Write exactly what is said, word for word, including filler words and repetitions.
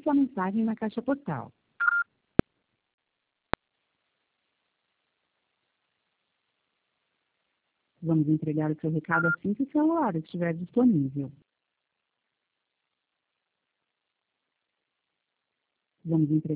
sua mensagem na caixa postal. Vamos entregar o seu recado assim que o celular estiver disponível. Vamos entregar